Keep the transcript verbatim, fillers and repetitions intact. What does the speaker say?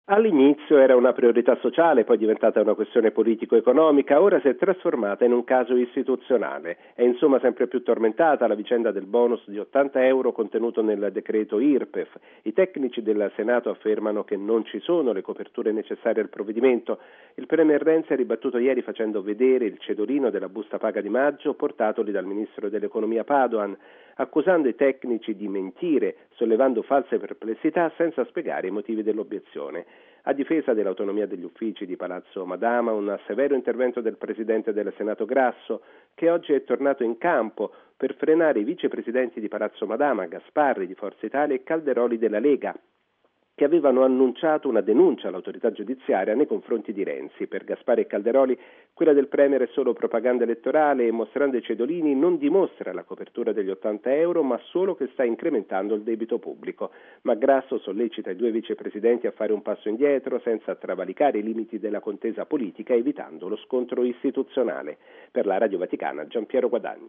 All'inizio era una priorità sociale, poi è diventata una questione politico-economica, ora si è trasformata in un caso istituzionale. È insomma sempre più tormentata la vicenda del bonus di ottanta euro contenuto nel decreto I R P E F. I tecnici del Senato affermano che non ci sono le coperture necessarie al provvedimento. Il premier Renzi ha ribattuto ieri facendo vedere il cedolino della busta paga di maggio portatoli dal ministro dell'economia Padoan, accusando i tecnici di mentire, sollevando false perplessità senza spiegare i motivi dell'obiezione. A difesa dell'autonomia degli uffici di Palazzo Madama, un severo intervento del presidente del Senato Grasso, che oggi è tornato in campo per frenare i vicepresidenti di Palazzo Madama, Gasparri di Forza Italia e Calderoli della Lega, che avevano annunciato una denuncia all'autorità giudiziaria nei confronti di Renzi. Per Gasparri e Calderoli quella del premier è solo propaganda elettorale e, mostrando i cedolini, non dimostra la copertura degli ottanta euro, ma solo che sta incrementando il debito pubblico. Ma Grasso sollecita i due vicepresidenti a fare un passo indietro senza travalicare i limiti della contesa politica, evitando lo scontro istituzionale. Per la Radio Vaticana, Giampiero Guadagni.